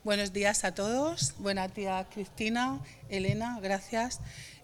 Buenos días a todos. Buena tía Cristina, Elena, gracias.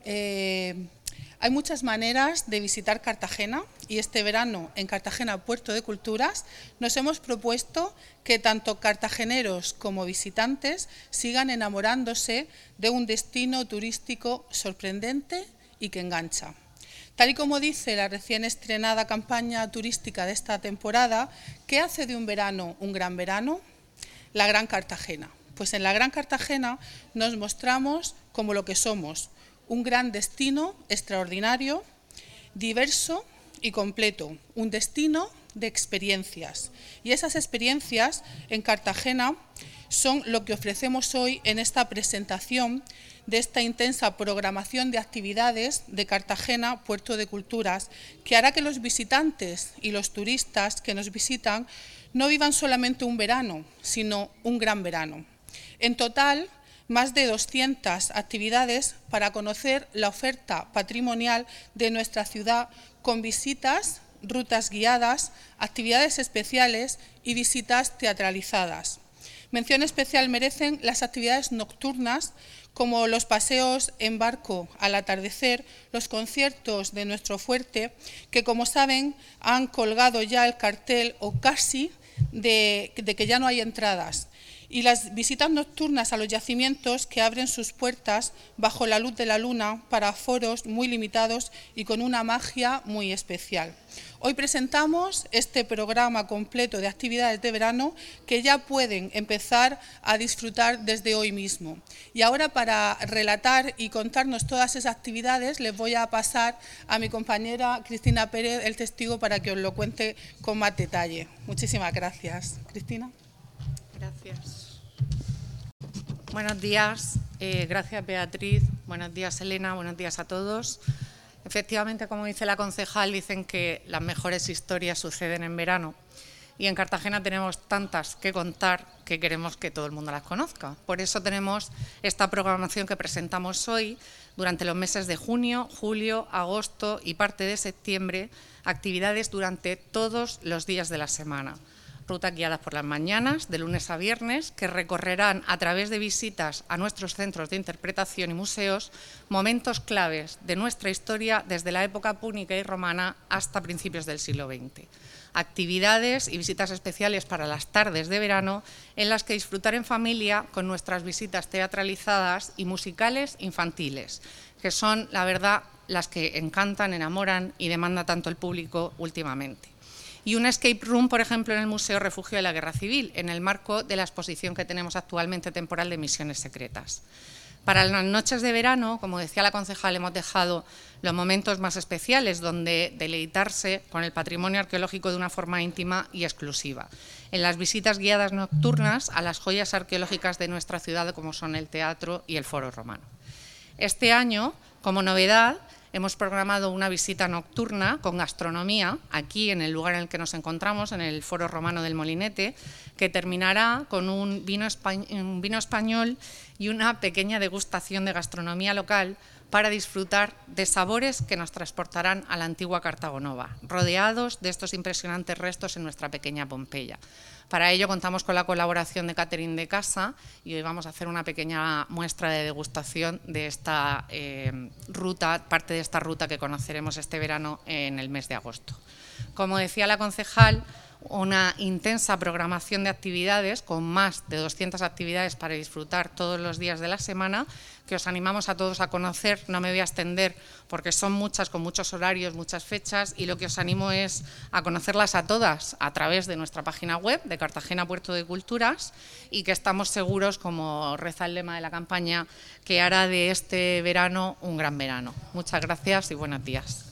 Hay muchas maneras de visitar Cartagena y este verano en Cartagena Puerto de Culturas nos hemos propuesto que tanto cartageneros como visitantes sigan enamorándose de un destino turístico sorprendente y que engancha. Tal y como dice la recién estrenada campaña turística de esta temporada, ¿qué hace de un verano un gran verano? La Gran Cartagena. Pues en la Gran Cartagena nos mostramos como lo que somos, un gran destino extraordinario, diverso y completo, un destino de experiencias. Y esas experiencias en Cartagena son lo que ofrecemos hoy en esta presentación de esta intensa programación de actividades de Cartagena, Puerto de Culturas, que hará que los visitantes y los turistas que nos visitan no vivan solamente un verano, sino un gran verano. En total, más de 200 actividades para conocer la oferta patrimonial de nuestra ciudad con visitas, rutas guiadas, actividades especiales y visitas teatralizadas. Mención especial merecen las actividades nocturnas como los paseos en barco al atardecer, los conciertos de nuestro fuerte, que como saben han colgado ya el cartel o casi de que ya no hay entradas, y las visitas nocturnas a los yacimientos que abren sus puertas bajo la luz de la luna para aforos muy limitados y con una magia muy especial. Hoy presentamos este programa completo de actividades de verano que ya pueden empezar a disfrutar desde hoy mismo. Y ahora, para relatar y contarnos todas esas actividades, les voy a pasar a mi compañera Cristina Pérez el testigo para que os lo cuente con más detalle. Muchísimas gracias. Cristina. Gracias. Buenos días. Gracias, Beatriz. Buenos días, Elena. Buenos días a todos. Efectivamente, como dice la concejal, dicen que las mejores historias suceden en verano y en Cartagena tenemos tantas que contar que queremos que todo el mundo las conozca. Por eso tenemos esta programación que presentamos hoy durante los meses de junio, julio, agosto y parte de septiembre, actividades durante todos los días de la semana. Rutas guiadas por las mañanas, de lunes a viernes, que recorrerán a través de visitas a nuestros centros de interpretación y museos momentos claves de nuestra historia desde la época púnica y romana hasta principios del siglo XX. Actividades y visitas especiales para las tardes de verano en las que disfrutar en familia con nuestras visitas teatralizadas y musicales infantiles, que son, la verdad, las que encantan, enamoran y demanda tanto el público últimamente. Y una escape room, por ejemplo, en el Museo Refugio de la Guerra Civil, en el marco de la exposición que tenemos actualmente temporal de Misiones Secretas. Para las noches de verano, como decía la concejal, hemos dejado los momentos más especiales donde deleitarse con el patrimonio arqueológico de una forma íntima y exclusiva. En las visitas guiadas nocturnas a las joyas arqueológicas de nuestra ciudad, como son el teatro y el Foro Romano. Este año, como novedad, hemos programado una visita nocturna con gastronomía aquí en el lugar en el que nos encontramos, en el Foro Romano del Molinete, que terminará con un vino español y una pequeña degustación de gastronomía local para disfrutar de sabores que nos transportarán a la antigua Cartago Nova, rodeados de estos impresionantes restos en nuestra pequeña Pompeya. Para ello contamos con la colaboración de Catering de Casa y hoy vamos a hacer una pequeña muestra de degustación de esta ruta, parte de esta ruta que conoceremos este verano en el mes de agosto. Como decía la concejal, una intensa programación de actividades con más de 200 actividades para disfrutar todos los días de la semana, que os animamos a todos a conocer. No me voy a extender porque son muchas, con muchos horarios, muchas fechas, y lo que os animo es a conocerlas a todas a través de nuestra página web de Cartagena Puerto de Culturas, y que estamos seguros, como reza el lema de la campaña, que hará de este verano un gran verano. Muchas gracias y buenos días.